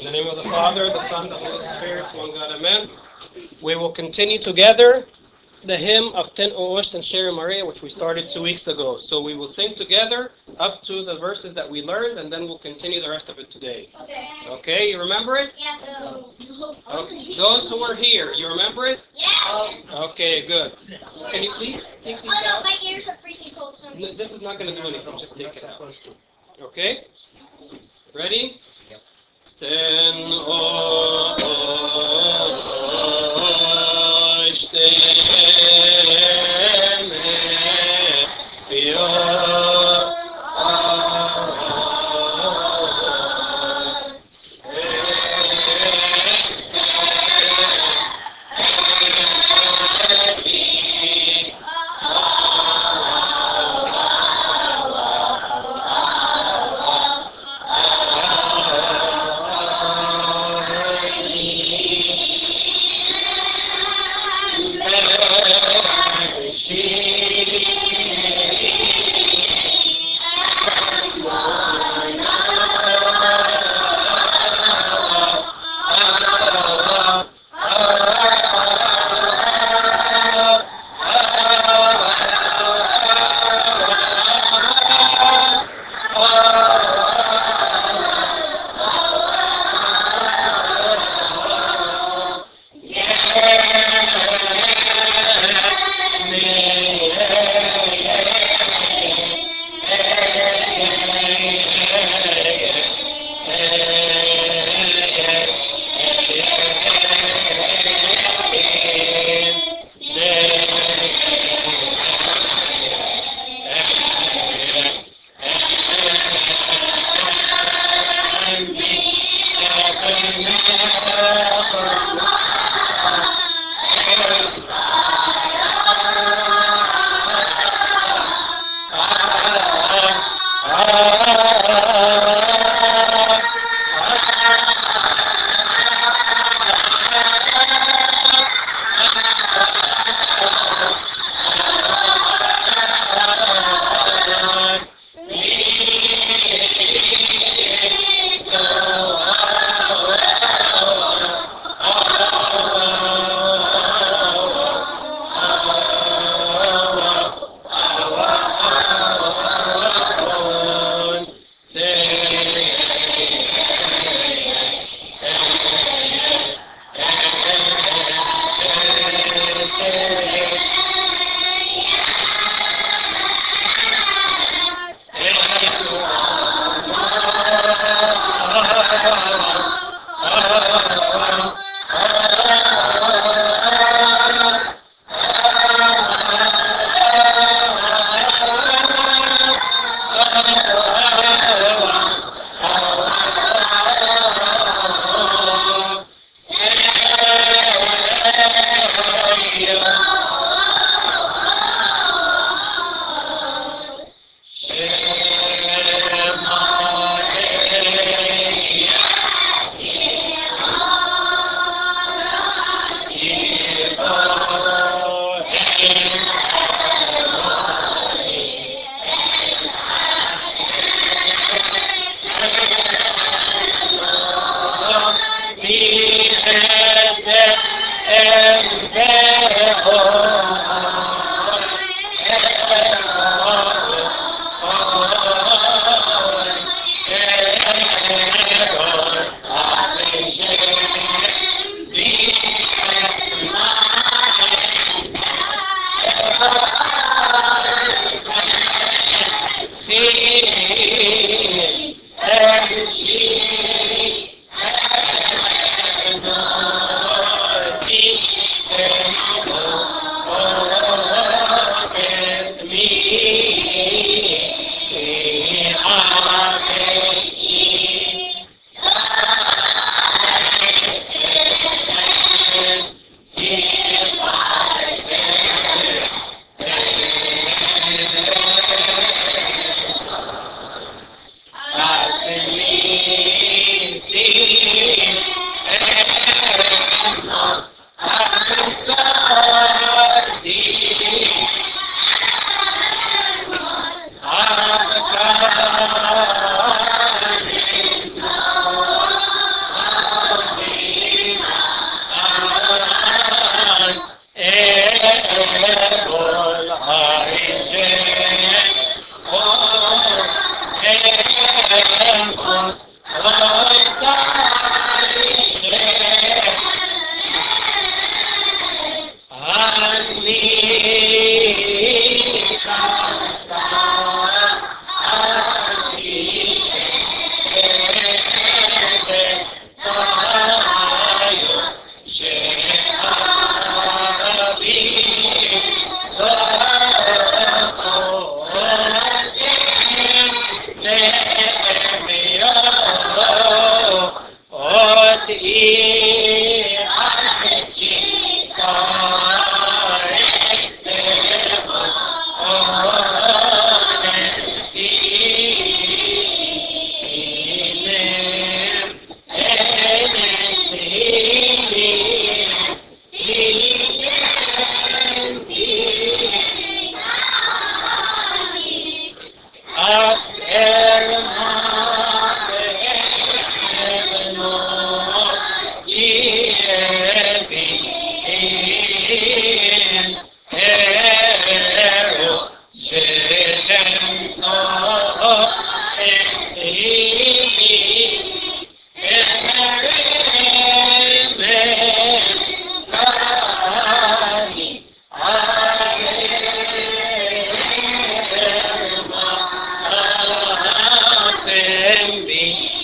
In the name of the Father, the Son, the Holy Spirit, one God, amen. We will continue together the hymn of Ten Oosht and Sherry Maria, which we started 2 weeks ago. So we will sing together up to the verses that we learned, and then we'll continue the rest of it today. Okay. Okay, you remember it? Yeah. Okay. Those who are here, you remember it? Yes. Okay, good. Can you please take these Oh no, out? my ears are freezing cold. So No, this is not going to do anything, just take it out. Okay? Ready? Ten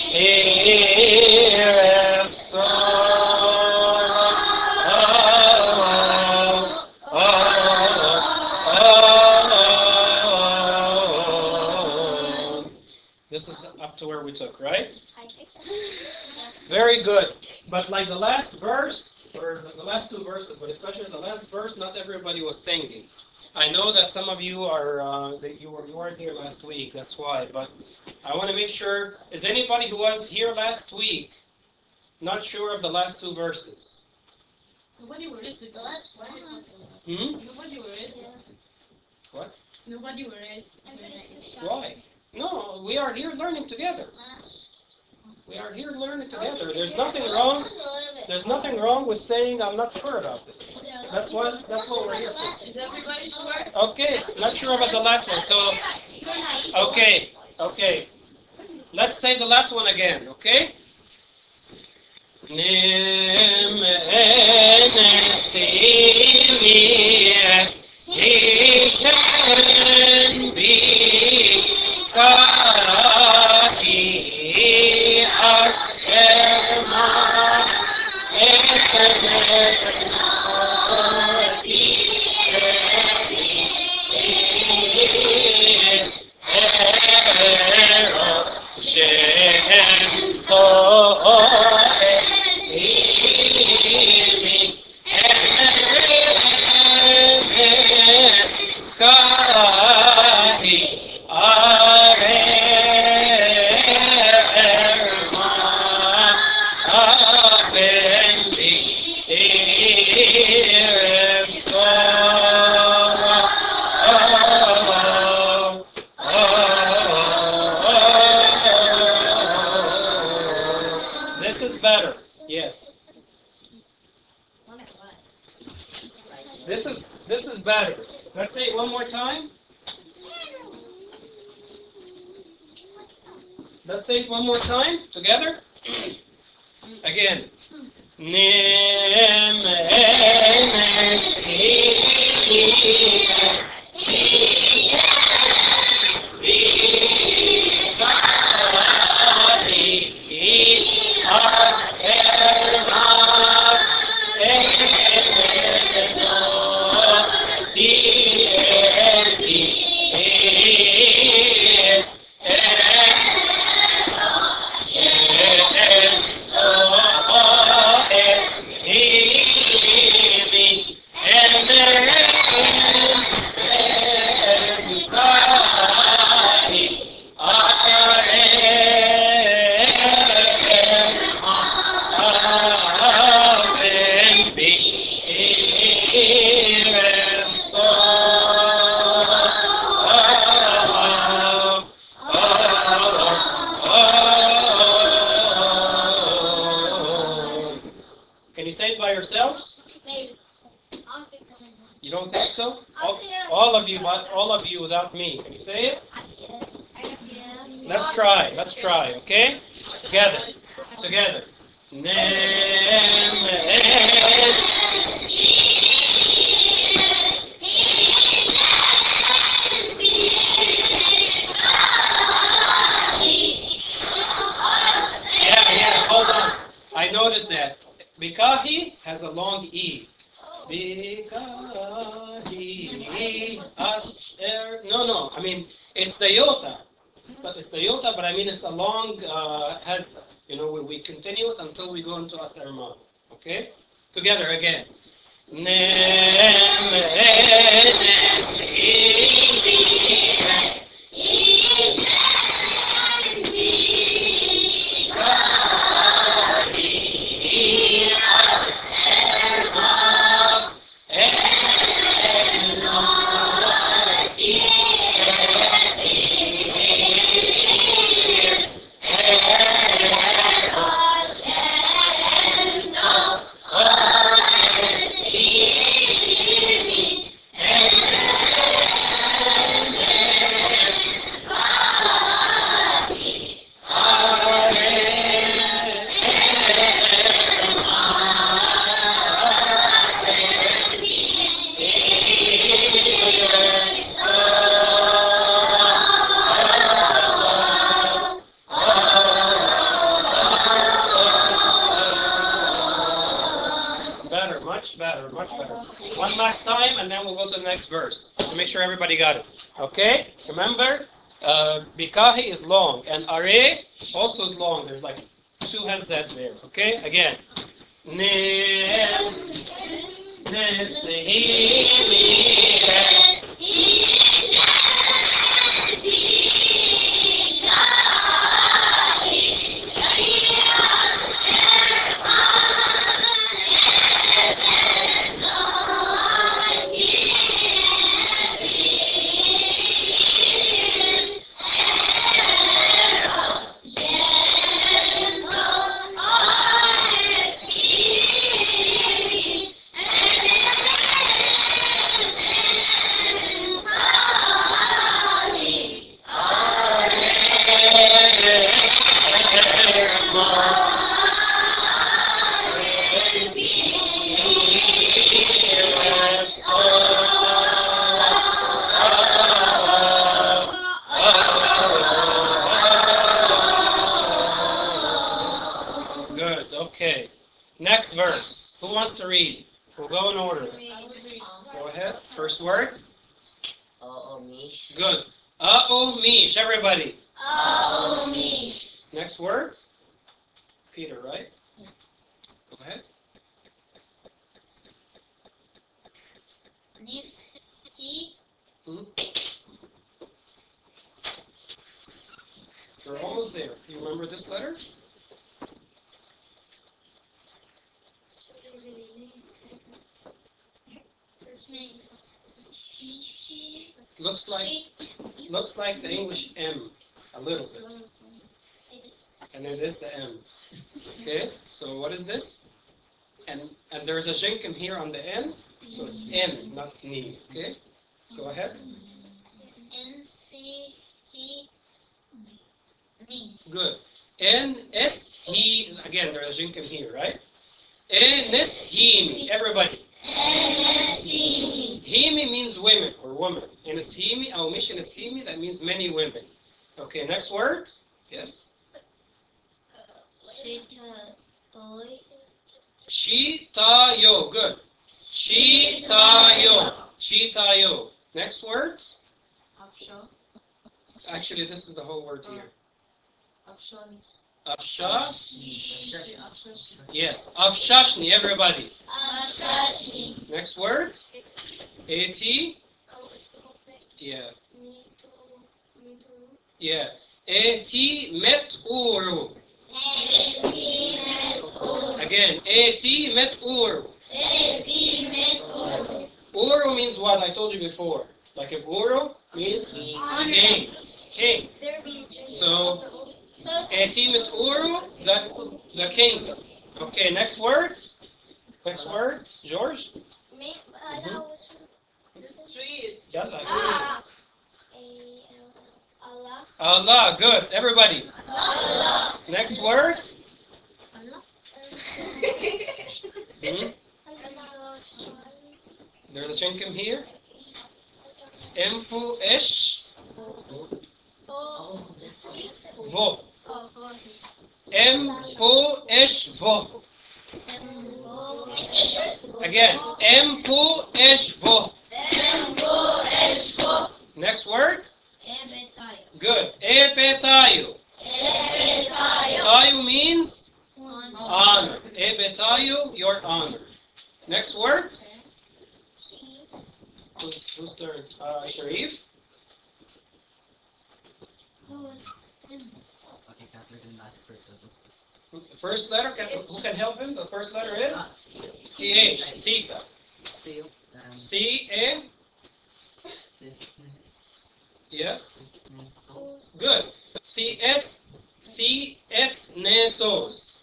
Erev Shalom. This is up to where we took, right? Very good. But like the last verse, or the last two verses, but especially the last verse, not everybody was singing. I know that some of you are that you weren't here last week. That's why. But I want to make sure. Is anybody who was here last week not sure of the last two verses? Nobody will listen. The last one. Nobody will listen. What? Nobody will listen. Why? No, we are here learning together. We are here learning together. There's nothing wrong. There's nothing wrong with saying I'm not sure about this. That's what we're here for. Is everybody sure? Okay, not sure about the last one. So, okay. Let's say the last one again. Okay. This is better. Yes. This is better. Let's say it one more time. Let's say it one more time together. Again. Can you say it by yourselves? You don't think so? All of you, but all of you without me. Can you say it? Let's try. Let's try. Okay? Together. Yeah. Hold on. I noticed that. Bikahi has a long E. Bikahi asher. No. I mean, it's the yota. It's the yota, but I mean it's a long has. We continue it until we go into asher ma. Okay? Together again. Much better, much better. One last time, and then we'll go to the next verse to make sure everybody got it. Okay? Remember, Bikahi is long, and Are also is long. There's like two heads there. Okay? Again. Good, okay. Next verse. Who wants to read? We'll go in order. Go ahead. First word. Good. Mish, everybody. Next word. Peter, right? Go ahead. You're almost there. You remember this letter? Looks like the English M a little bit. And it is the M. Okay, so what is this? And there's a jinkim here on the end, so it's N, not Ni. Okay? Go ahead. Good. N-S-He, again, there's a jinkim here, right? N-S-Himi, everybody. Himi means women or woman. N-S-Himi, Aumish N-S-Himi, that means many women. Okay, next word. Yes? Shitayo, good. Shitayo. Next word. Actually, this is the whole word here. Afsha. Yes, Afshashni, everybody. Next word. Eti. Yeah. Eti met uru. Again, eti met uru. Uru means what I told you before. Like if uru means king. So eti met uru, the kingdom. Okay, next word. George. Allah, good. Everybody. Next word. There's a chinkim here. Empu esh vo. Empu esh vo. Again. Empu esh vo. Next word. Good. Ebetayu. Tayu means honor. Ebetayu, your honor. Next word. Whose turn? Sharif. The first letter, who can help him? The first letter is T-H, Theta. C-A. Yes. Good. C-S. C-S Nesos.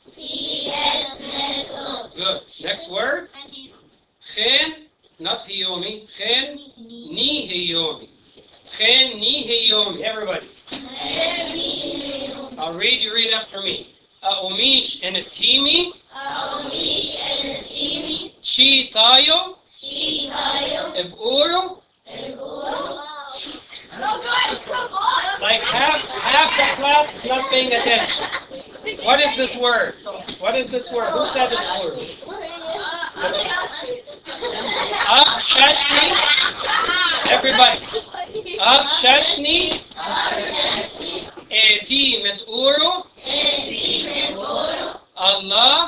Good. Next word. Chen, not Hiyomi. Chen, Ni Hiyomi. Chen, Ni Hiyomi. Everybody. I'll read, you read after me. Aomish and Eshimi. Chi Tayo. Eburo. Like half the class is not paying attention. What is this word? Who said this word? Abshashni. Everybody. Abshashni. Eti meturu. Allah.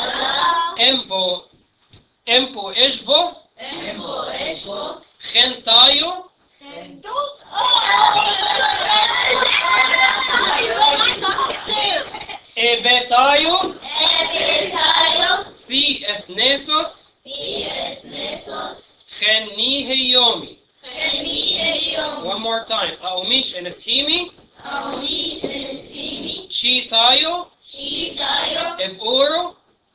Empo eshbo. Chentayo. Ebetayo. Fi ethnesos. Chenihe yomi. One more time. Aomish enesimi. Chitayo. Eburu.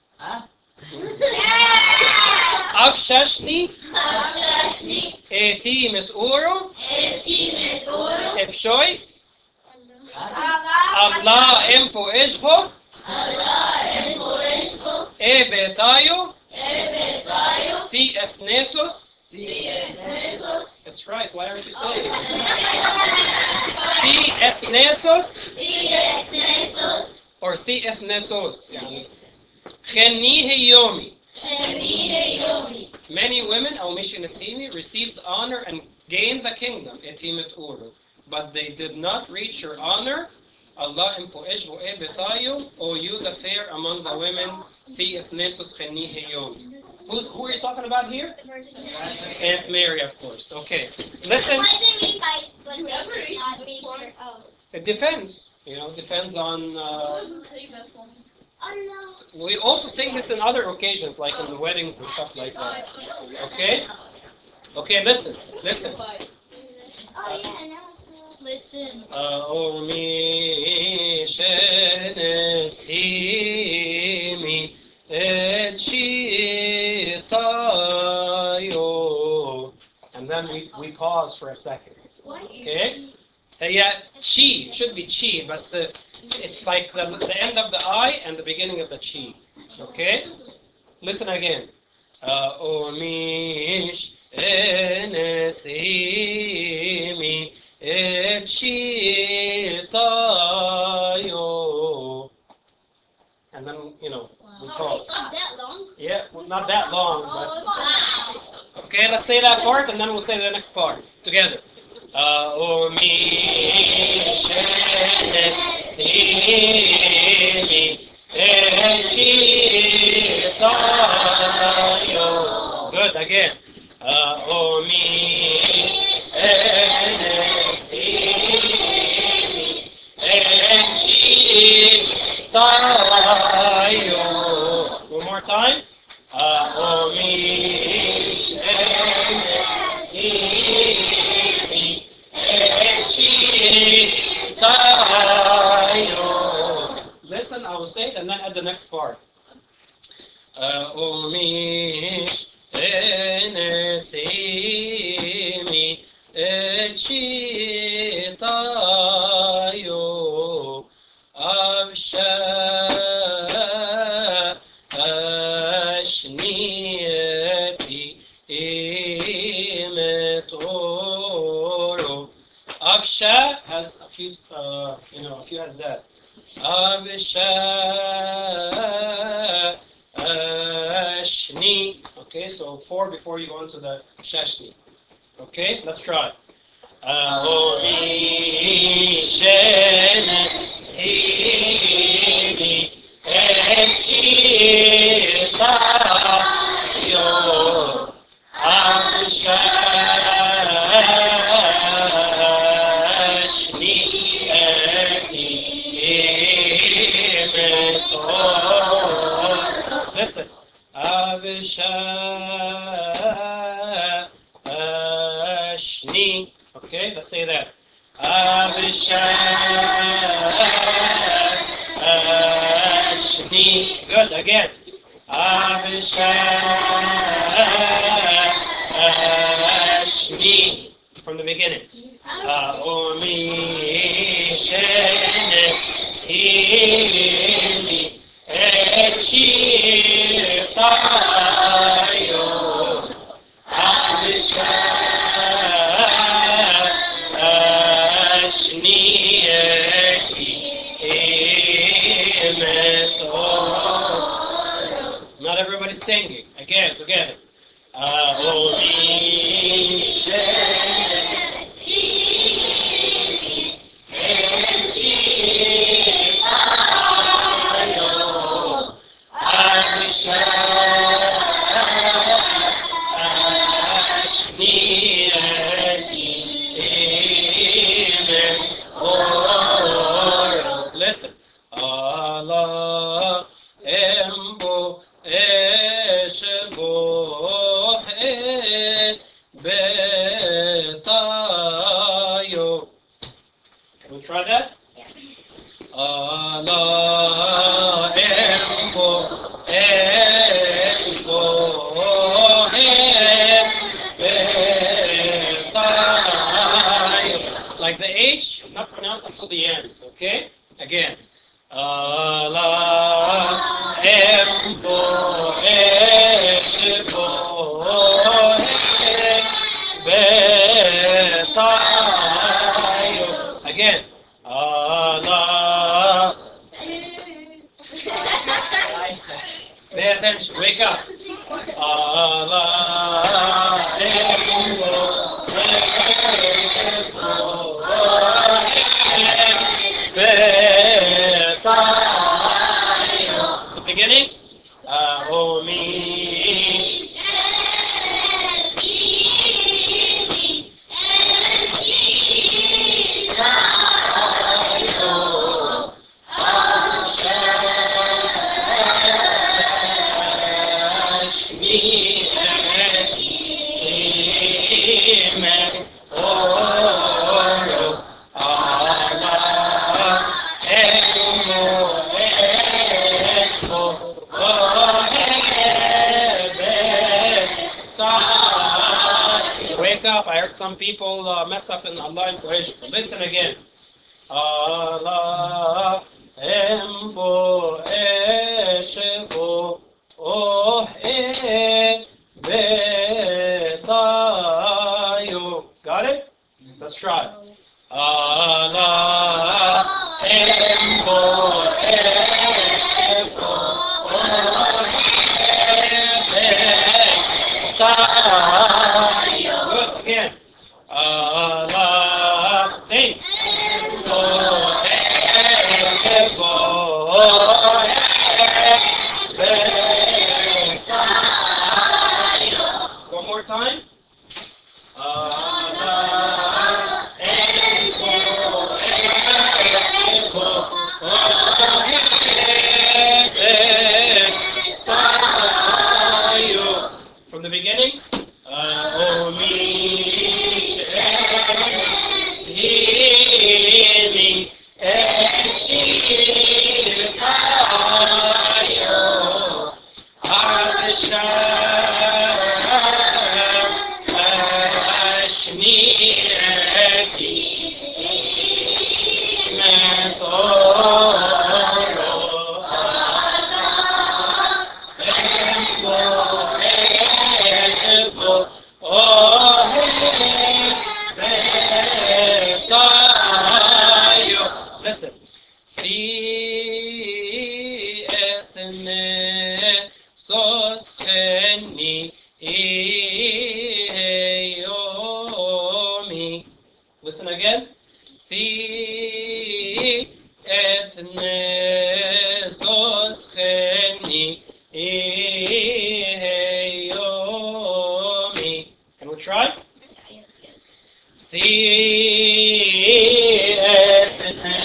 Abshashni. Eti meturu. Ebshois. Allah empo eshbo. Ebetayo. Fi ethnesos. That's right. Why aren't you saying it? Fi ethnesos or Fi ethnesos. Chenihe yomi. Many women, Aomish Nesimi, received honor and gained the kingdom, Etimet Uru, but they did not reach your honor. Allah empo eshvo ebetayo, O you the fair among the women, Fi ethnesos chenihe yomi. Who are you talking about here? Aunt Mary, of course. Okay. Listen. It depends. It depends on. We also sing this in other occasions, like in the weddings and stuff like that. Okay? Okay, listen. Listen. Omi shenesimi echitayo. And then we pause for a second. Okay? Yeah, chi. It should be chi, but it's like the end of the I and the beginning of the chi. Okay? Listen again. Omish enesimi echitayo. And then, we pause. That long? Yeah, well, not that long, but... Okay, let's say that part, and then we'll say the next part together. Omish enesimi echitayo. Good, again. Omish enesimi echitayo. One more time. Omish enesimi echitayo. Listen, I will say it and then add the next part. Omish enesimi echitayo. Abshashni imetoro. Absha has a few has that. Abshashni. Okay, so 4 before you go into the shashni. Okay, let's try. Omish enesimi echitayo. Abshashni imetoro. Listen. Abshashni. Okay, let's say that. Abshashni. Good, again. Abshashni. From the beginning. Omish enesimi echitayo. Abshashni imetoro. Not everybody singing. Again, together. Aomi Listen. Allah embo eshbo betayo. Can we try that? Allah embo eshbo betayo. Like the H, not pronounced until the end. Okay? Again. Allah embo eshbo betayo. Again. Allah. Pay attention. Wake up. Allah embo the beginning. Aomi. Wake up. I heard some people mess up in Allah in Quraysh. Listen again. Allah embo eshbo oh betayo. Got it? Let's try. Allah embo eshbo betayo. Good. Again. Allah. Sing. One more time. From the beginning. Listen. Si esne soscheni yomi. Listen again. Si etne soscheni yomi. Can we try? Si etne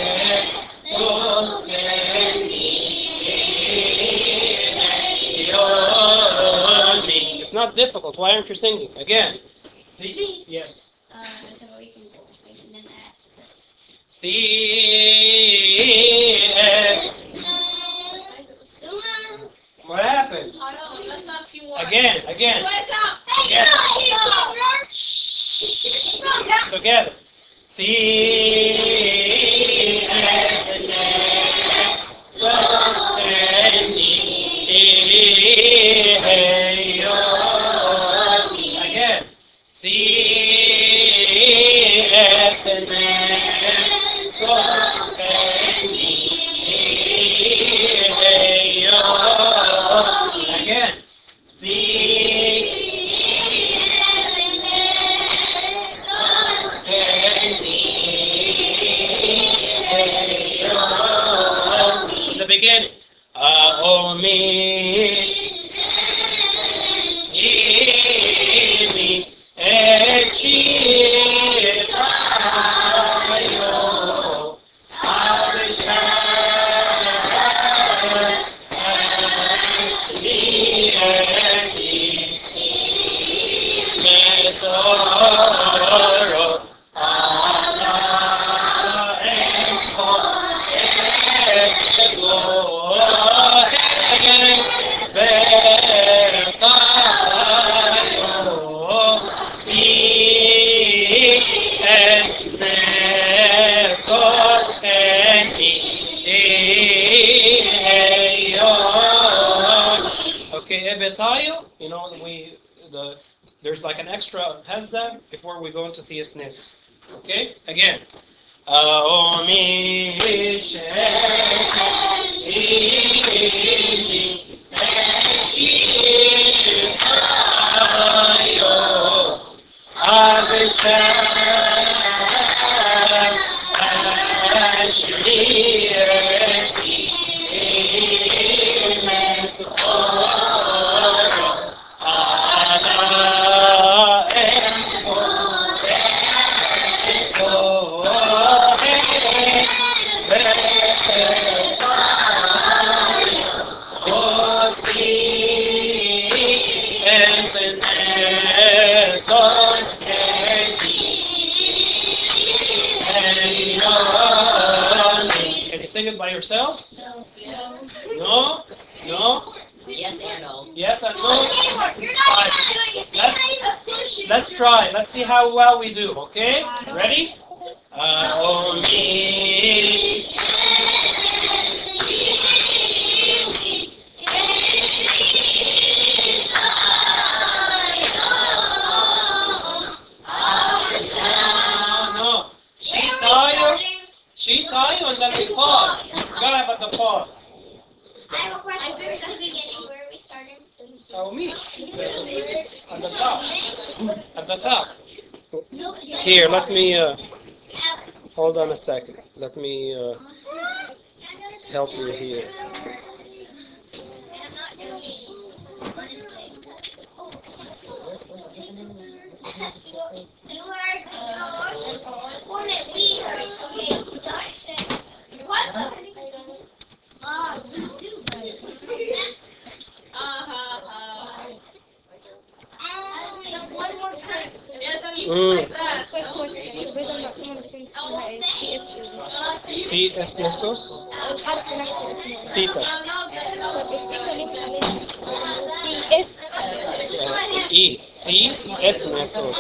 soscheni yomi. It's not difficult. Why aren't you singing? Again. Si, yes. Si what happened? Again. Again. Together. Si again. Si Aomi Shimi Echipayo Mesoro Okay, ebetayo, there's like an extra hazza before we go into theisnes. Okay, again. Aomi Shekhi Ayo Abishai Can you sing it by yourselves? No? No? Yes and no. Yes and no? Fine. Let's try. Let's see how well we do, okay? Ready? Aomi No. She tayo and then we pause. Gotta have at the pause. I have a question. Where's the beginning? Where are we starting? Aomi. At the top. At the top. Here, let me, hold on a second. Let me help you here. One more time. Yes, I mean, Mm. like that. Quick question. البيضة المقسومة نصين اسمها ايه؟ في اتش في ethnosos. الحرف نفسه اسمه ايه؟ Theta. طب الثيتا ليه مش عليها؟ في اف E. في ethnosos.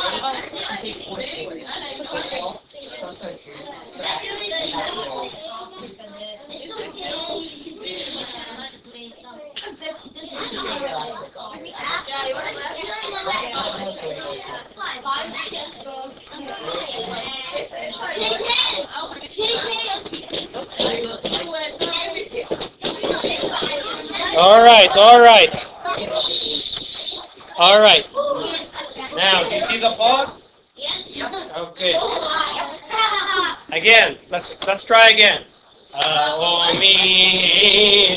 All right, all right. All right. Now, do you see the pause? Okay. Again, let's try again. Aomi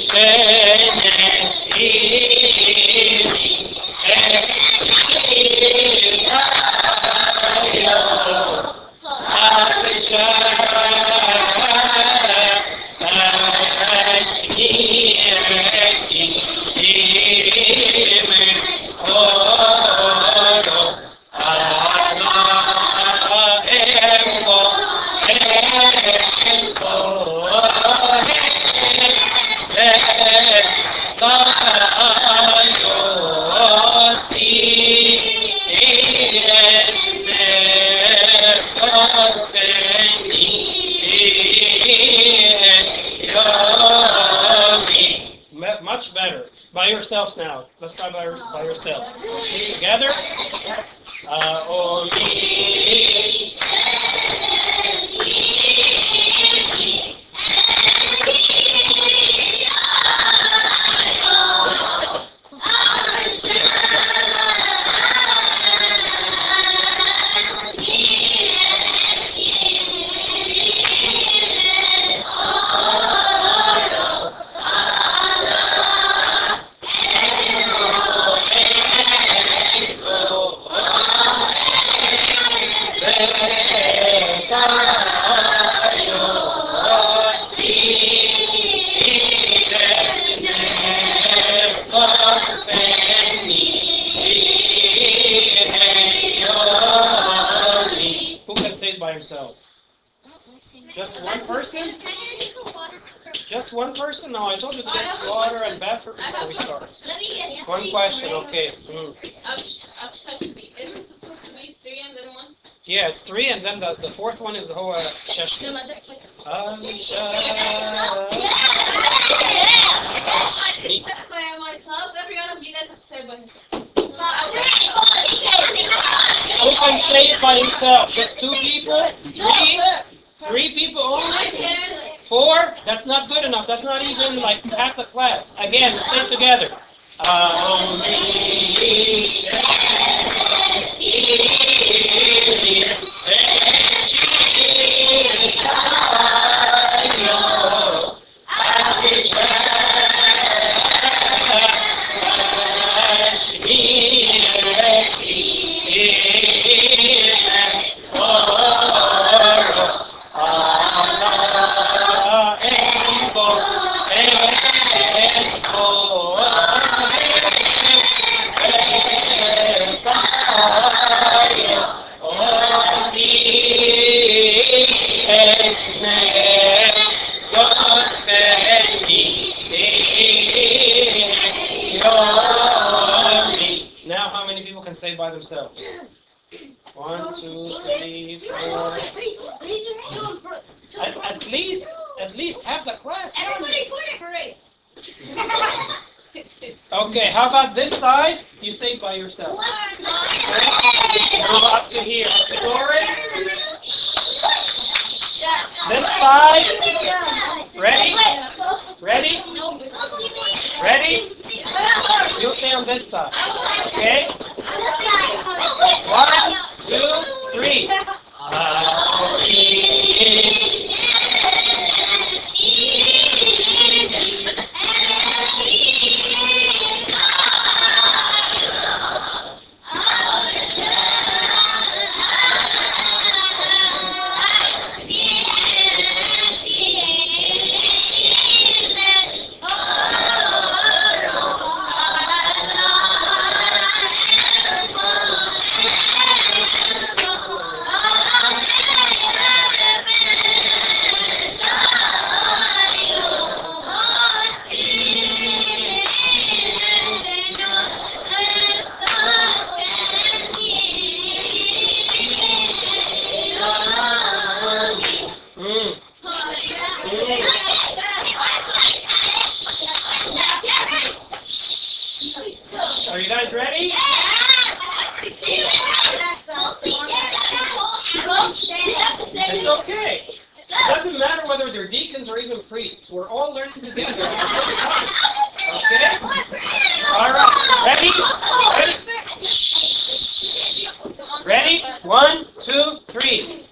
Much better. By yourselves now. Let's try by yourself. Together. by himself? Just one person? Just one person? No, I told you to get water and bathroom before we start. One question, okay. Isn't it supposed to be 3 and then 1? Yeah, it's 3, and then the fourth one is the whole Shashti. By myself, every one of you guys have to say by himself. Who can say it by himself? Just 2 people? 3? 3 people only? 4? That's not good enough. That's not even like half the class. Again, say it together. Now, how many people can say by themselves? 1, 2, 3, 4. At least half the class. Okay, how about this side? You say it by yourself. Go up to here. Story. This side. Ready? Ready? Ready? You'll stay on this side. Okay? 1, 2, 3. Are you guys ready? It's okay. It doesn't matter whether they're deacons or even priests. We're all learning together at the same time. Okay? All right. Ready? Ready? 1, 2, 3.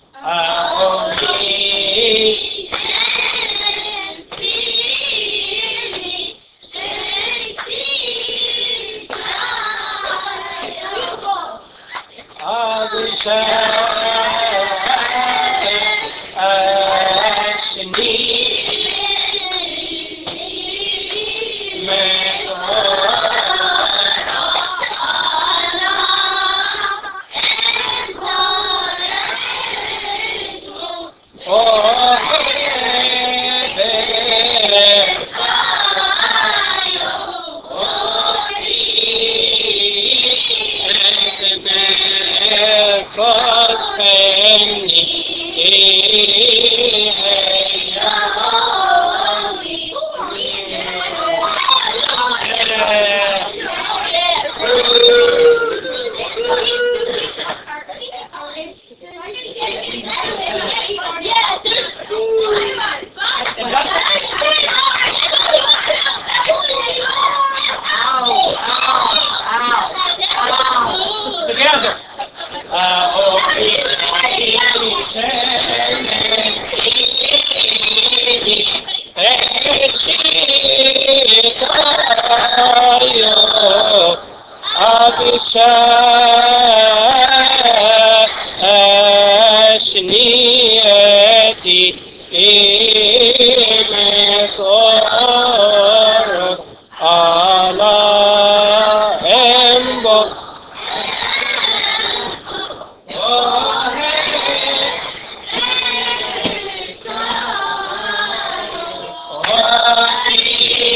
Together.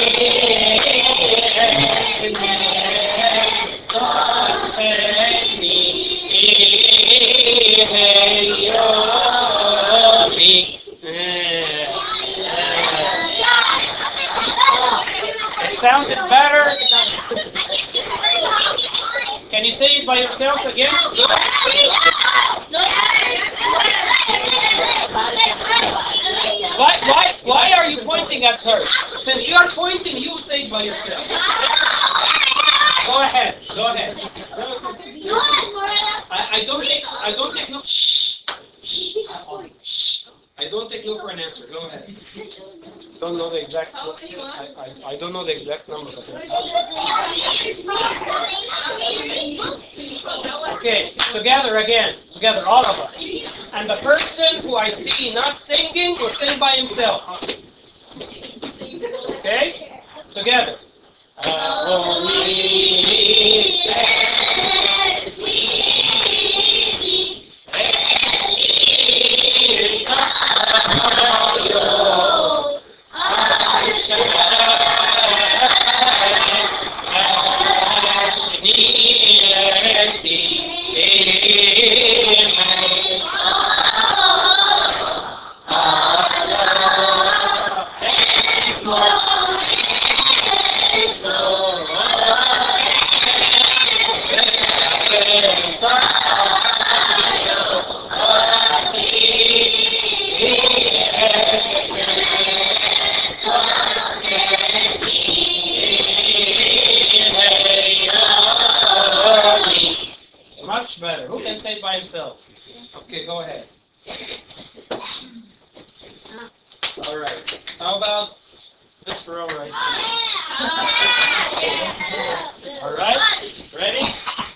It sounded better. Can you say it by yourself again? Good. Why are you pointing at her? Since you are pointing, you will say it by yourself. Go ahead. Go ahead. I don't take no. Shh. Shh. I don't take no for an answer. Go ahead. Don't know the exact. I don't know the exact number. Okay, together again. Together, all of us. And the person who I see not singing will sing by himself. Okay? Together. Much better. Who can say it by himself? Okay, go ahead. All right. How about this row right here? All right. Ready?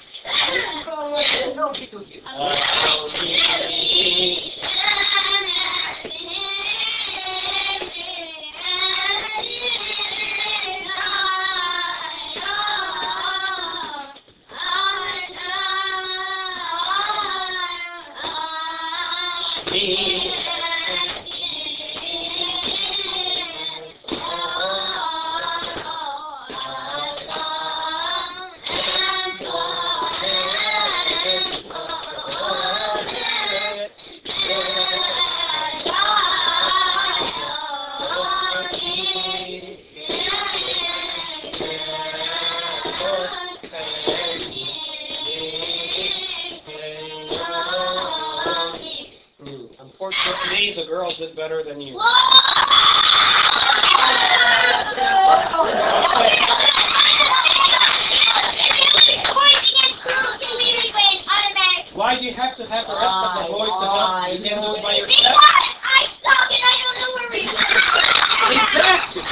Unfortunately, the girls did better than you. Why do you have to have the rest of the boys to help? You can do it by yourself. I suck and I don't know where we are. Exactly.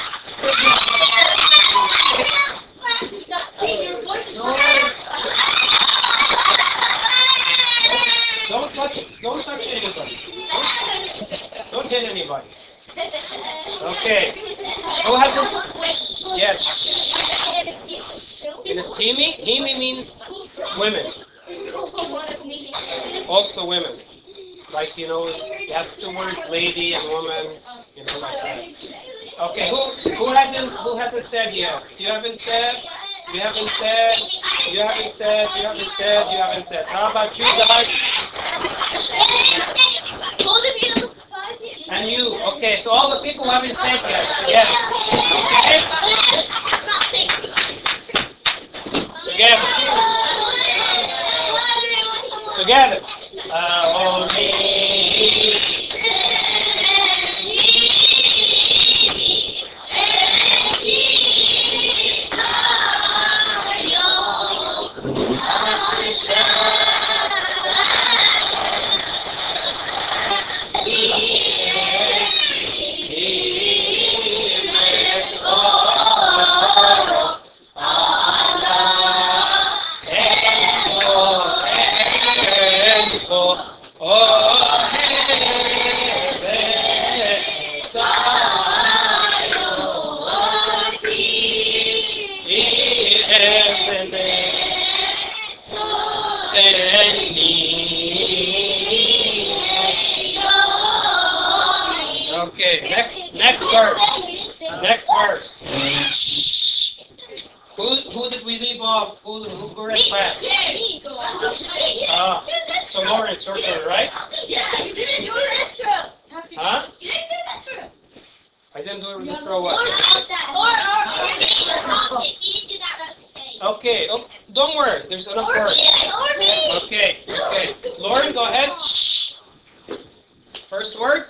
Don't touch anybody. Don't hit anybody. Okay. Who hasn't? Yes. Inasimi? Himi means women. Also women. Like, you have two words, lady and woman, like that. Okay, who hasn't said yet? You haven't said? You haven't said? You haven't said? You haven't said? You haven't said. How about you guys? And you, okay, so all the people who haven't said yet. Yes. Okay? Together. Okay, next verse. Next verse. Who did we leave off? Who read fast? Me. Ah, so Lauren, it's your turn, right? Yeah, you didn't do this row. Huh? You didn't do this row. I didn't do it with the throw what? Okay, oh, don't worry, there's enough words. Okay. Lauren, go ahead. First word.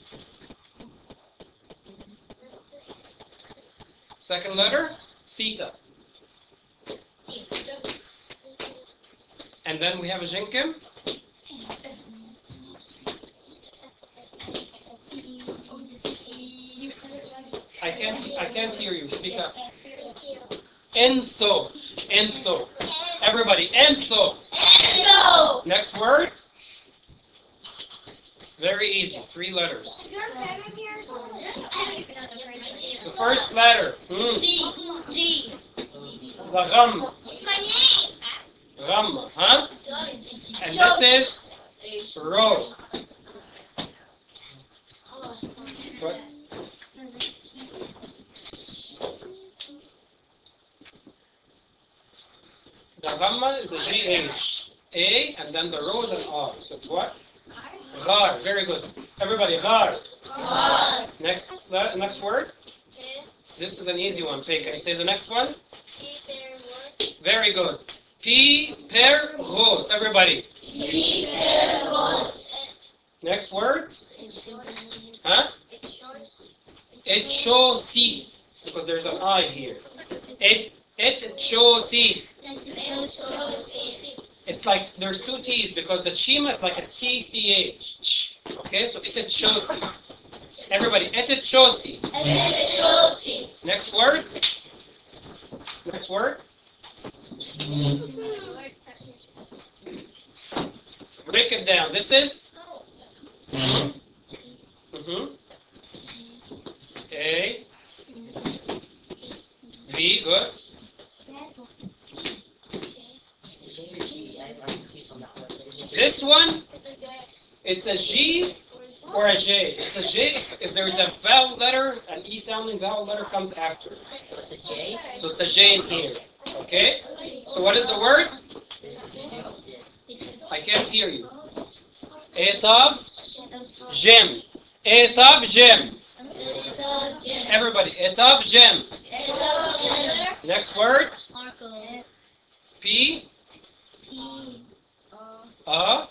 Second letter, theta. And then we have a jinkim. I can't hear you. Speak up. Entho. Everybody, entho. Next word. Very easy. 3 letters. The first letter. G. Ram. Ram. Huh? And this is ro. What? The Ramma is a GH. A and then the ro is an R. So it's what? Ghar. Very good. Everybody, ghar. Next word. This is an easy one. Can you say the next one? Very good. P per rose. Everybody. Next word. Huh? Etchosi. Because there's an I here. Etchosi. It's like there's 2 T's because the chima is like a TCH. Okay, so etchosi. Everybody, etchosi. Next word. Break it down. This is A V. Good. This one, it's a G or a J. It's a J if there's a vowel letter, an E sounding vowel letter comes after. So it's a J in here. Okay? So what is the word? I can't hear you. Etav Jem. Etav Jem. Everybody, Etav Jem. Next word. P. A.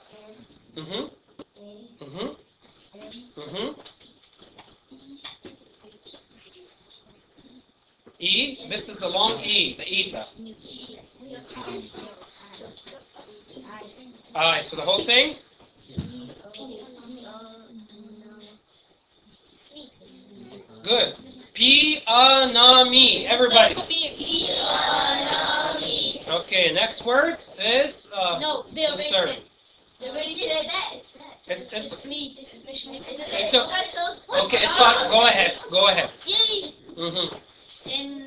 E. This is the long E, the eta. Alright, so the whole thing. Good. P-A-N-A-M-I. Everybody. Okay, next word is No, they already start. said. They already said that. It's me. okay, it's fine. Go ahead. Yes. In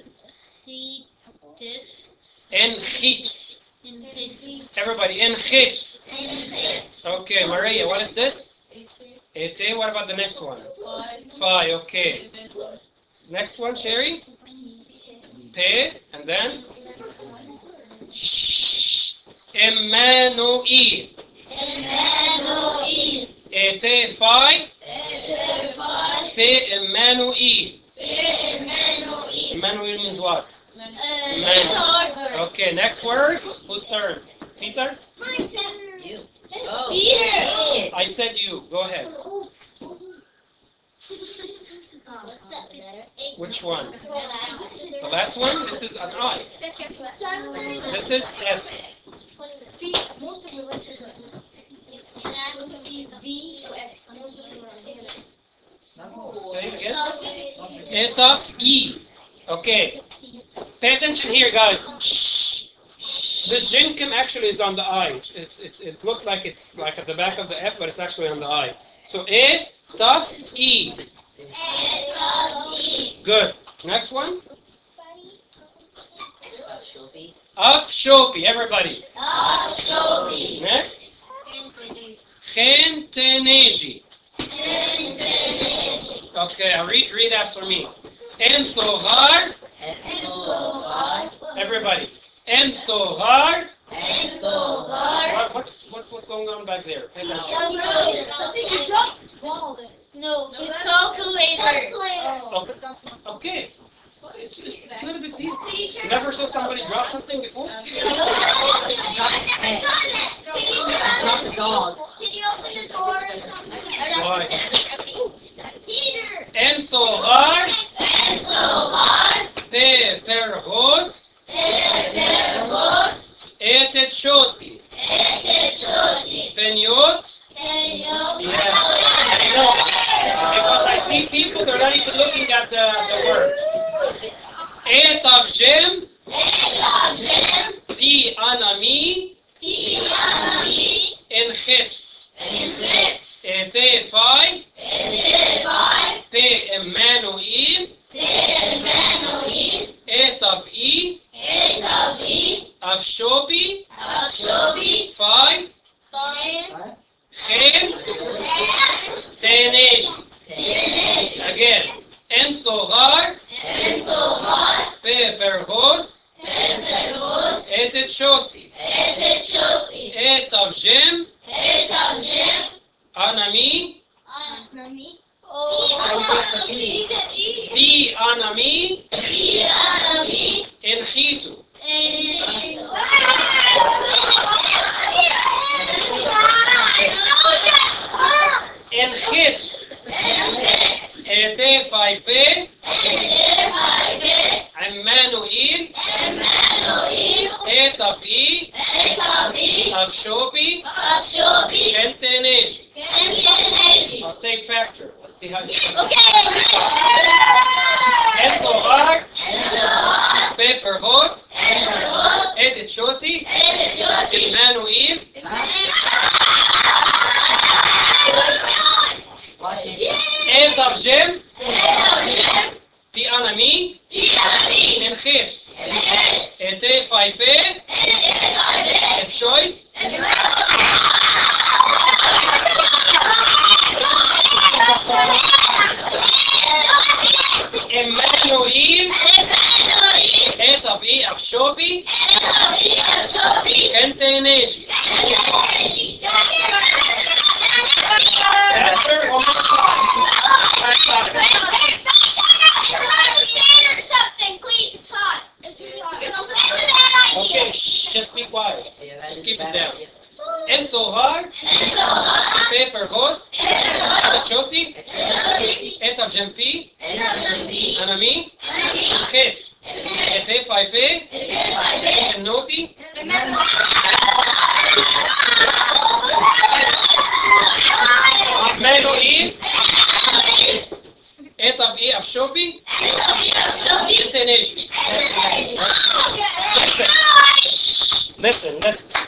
heat. Everybody, in heat. Okay, Maria, what is this? Ete. What about the next one? Phi. Okay. Next one, Sherry. Pe, and then Emmanuel. Ete Phi. Pe Emmanuel. Emmanuel means what? Okay, next word. Whose turn? Peter? You. Peter. I said you. Go ahead. Which one? The last one? This is an I. This is F. Most of the letters are V or F. Say it again. Eta E. Okay. Pay attention here, guys. This jinkim actually is on the I. It looks like it's like at the back of the F, but it's actually on the I. So E, Taf, E. Good. Next one. Af Shopi. Everybody. Next. Chen Teneji. Okay, read after me. Entovar Everybody. En Tohar. What's going on back there? Pay attention. No, it's calculator. Okay. It's not a big deal. You never saw somebody drop something before? Can you open the door or something? Why? Peter! En Tohar. Pe Perhos. Et Chosi. Penyot. Yeah. No, because I see people, they're not even looking at the words. Et Avjem. Di Anami. En Chet. Et Fai. Pe Emmanuel. Et Avi. Avshobi. Fai. Chen. Tenej. Again. En Tohar. Pe Perhos. Et Chosi. Et Avjem. Anami. Di Anami. En Chitu. En Chit. Et Fai Pe. Emmanuel. Et Avi. Avshobi. Chen Tenej. I'll say it faster. Let's see how you do it. En Tohar. Pe Perhos. Et Chosi. Emmanuel. Et Avjem. Di Anami. En Chit. Et Fai Pe. Et Choice. Emmanuel. Et Avi Avshobi. Chen Tenej. Faster, one more time. Last time. Or something, please, it's hot. Okay, shh, just be quiet. Just keep it down. En Tohar. Pe Perhos. Et Chosi. Et Avjem Pi. Anami. Chet. Et Fai Pe. En Noti. Emmanuel. Et Avi Avshobi. Chen Tenej. Listen.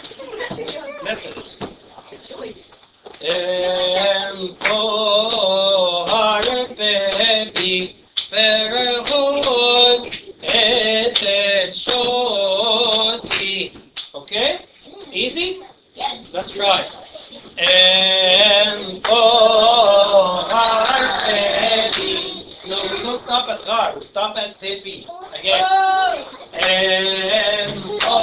En Tohar Pe Perhos Et Chosi. Okay? Easy? Yes. Let's try. En Tohar Pe. No, we don't stop at Har. We stop at Tepi. Again. En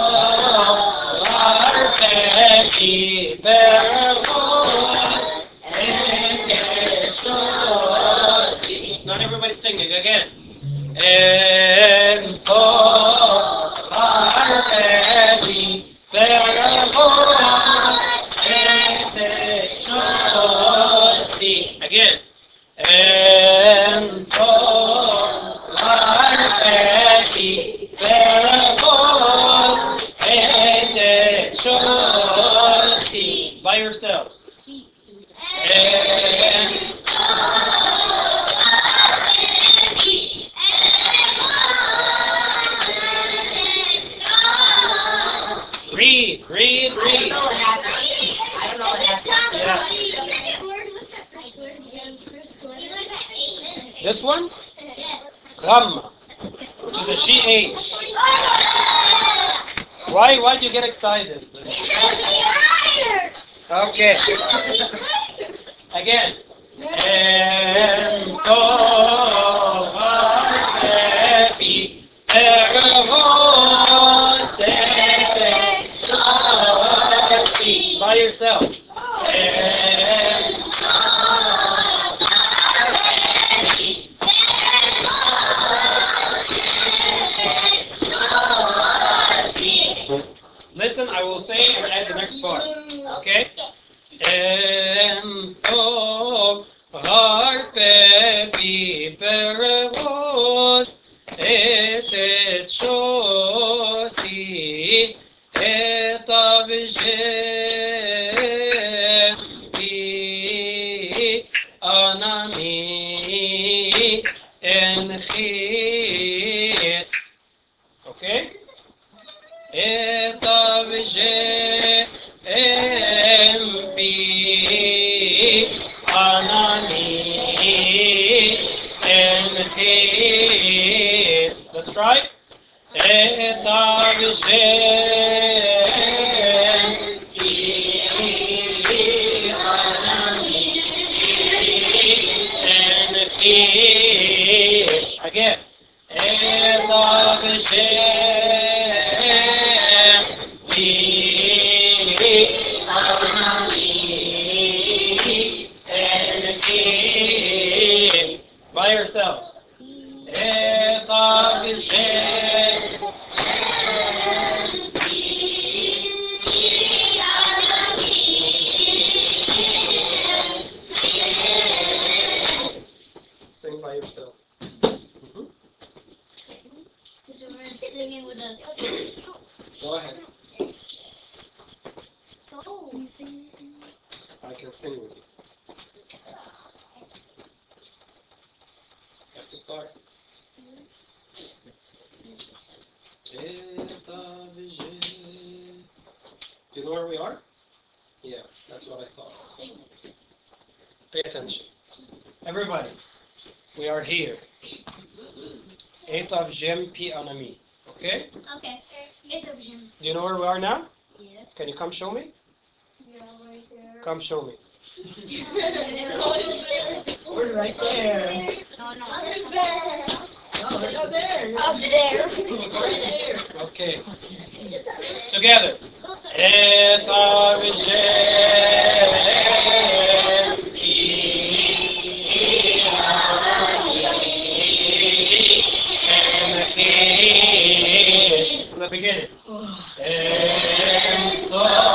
Tohar Pe Perhos Et Chosi. Not everybody's singing again. En Tohar Pe Perhos Et Chosi. Again. En Tohar Pe Perhos Et Chosi. By yourselves. En Read. I don't know what happened. Yeah. This one? Gamma, which is a GH. Why'd you get excited? Okay. Again. En Tohar Pe by yourself. Listen, I will say and add the next part. Okay? Tov harpe piperos et shosi et avjem pi anami enchit. Okay? Et avjem pi anami enchit. Let's try. Et avjem pi anami enchit. Again. Et avjem pi anami enchit. By yourselves. Et avjem Sing by yourself. Singing with us. Go ahead. I can sing with you. You have to start. Do you know where we are? Yeah, that's what I thought. Pay attention. Everybody, we are here. Et avjem pi anami. Okay? Okay. Do you know where we are now? Yes. Can you come show me? You're right there. Come show me. We're right there. No. No, we're not there. Up there. Right there. Okay. Together. Et avjem pi enchit. From the beginning. Et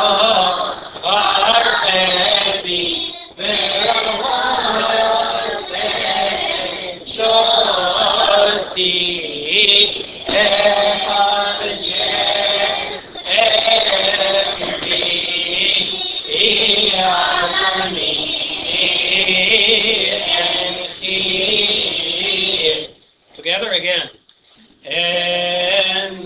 harpe piperos et shosi et avjem pi anami enchit. Together again. And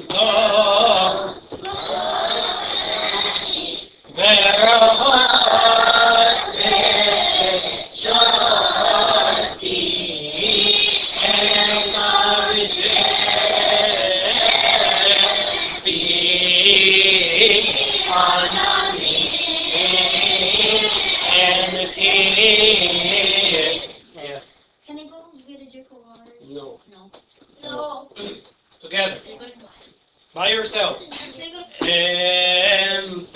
yes. Can I go get a drink of water? No. No. Together. By yourselves. Can I go? And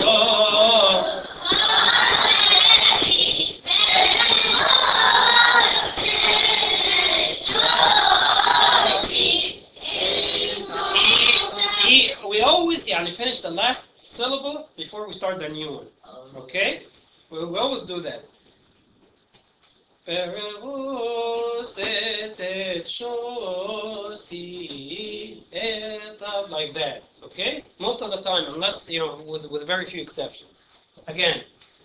we always finish the last syllable before we start the new one. Okay? We always do that. Like that. Okay? Most of the time, unless, with very few exceptions. Again.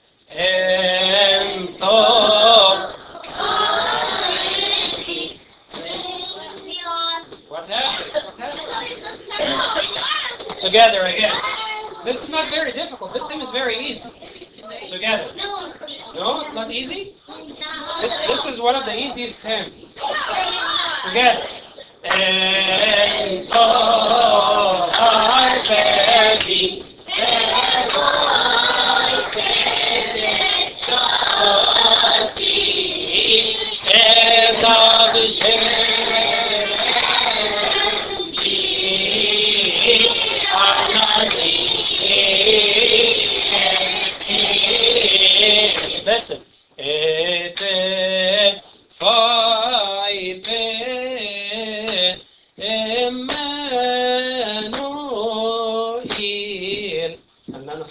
And We lost. what happened? Together again. This is not very difficult. This hymn is very easy. Together. No, it's not easy? This is one of the easiest hymns. Together. And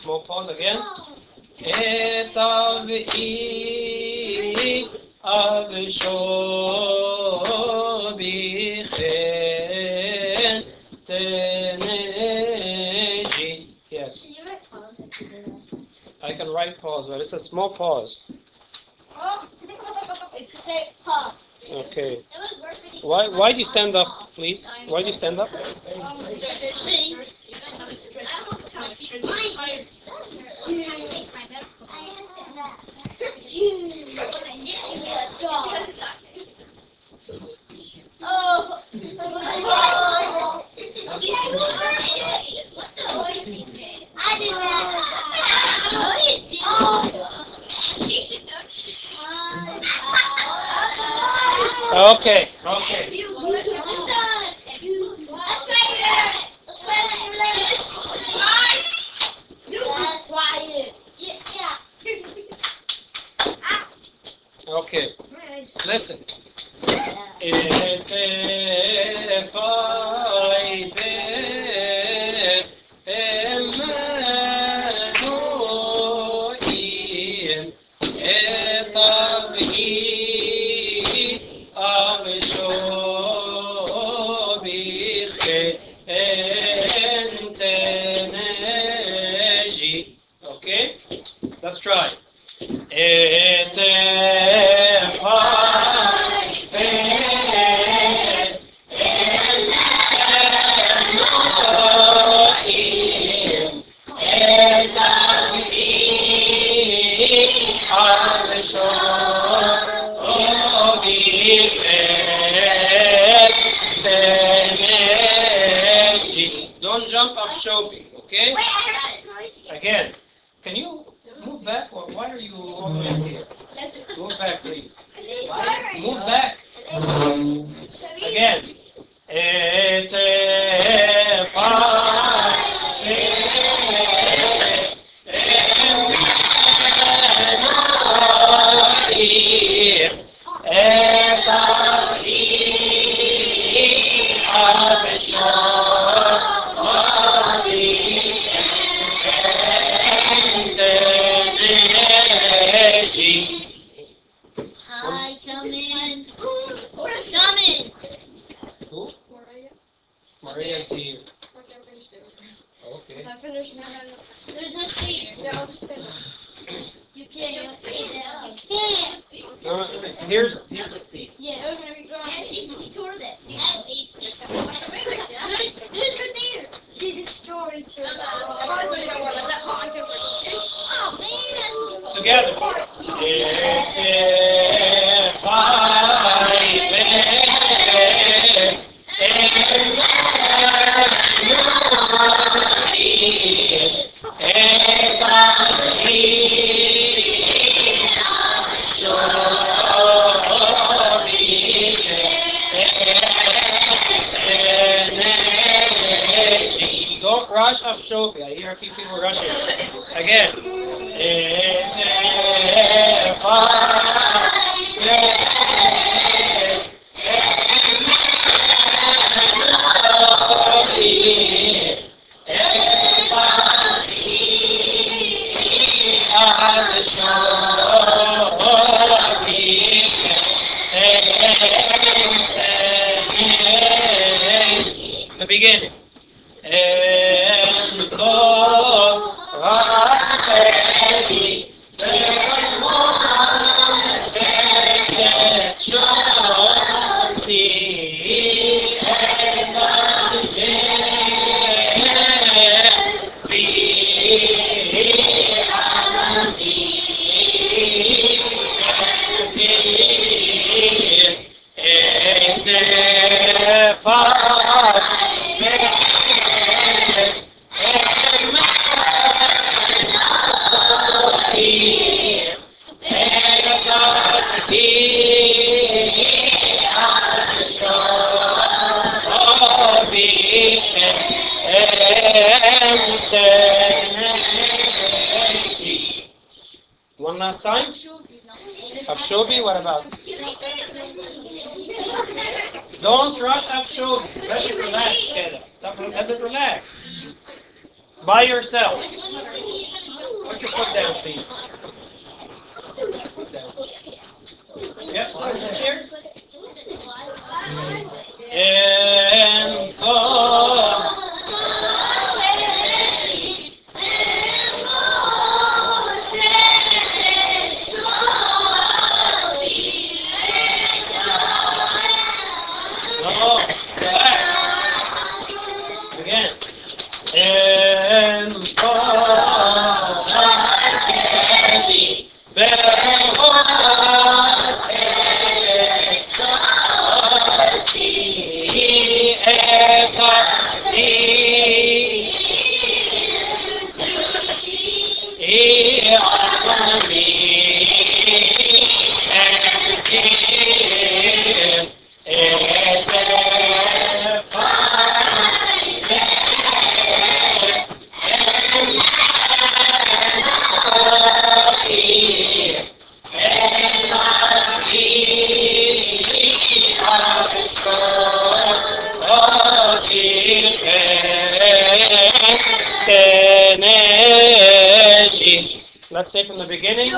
Small pause again. Etav bichen teneji. Yes. Can you write pause at the end? I can write pause, but it's a small pause. It's a shape pause. Okay. It was worth it. Why do you stand up, please? Why do you stand up? I almost touched mine. I understand that. Oh. I did that. No, you didn't. Okay. Okay. Listen. Okay? Let's try. Don't jump up Shofi, okay? Wait, I heard it. Again, can you move back, or why are you all the way up here? Move back, please. Move back. Again. Hi, come in. Come in. Who? Maria's here. Okay. There's no seat. You can't sit down. You can't. No, here's the seat. Yeah, she tore that seat. There's right there. She destroyed her. Oh, man. Together. Don't rush up Shofi. I hear a few people rushing. Again. The beginning. One last time. Afshobi, what about? Don't rush Afshobi. Let it relax, Keda. Let it relax. By yourself. your foot down, please. Foot down. Yep, start the chairs. And no, again. And let's say from the beginning.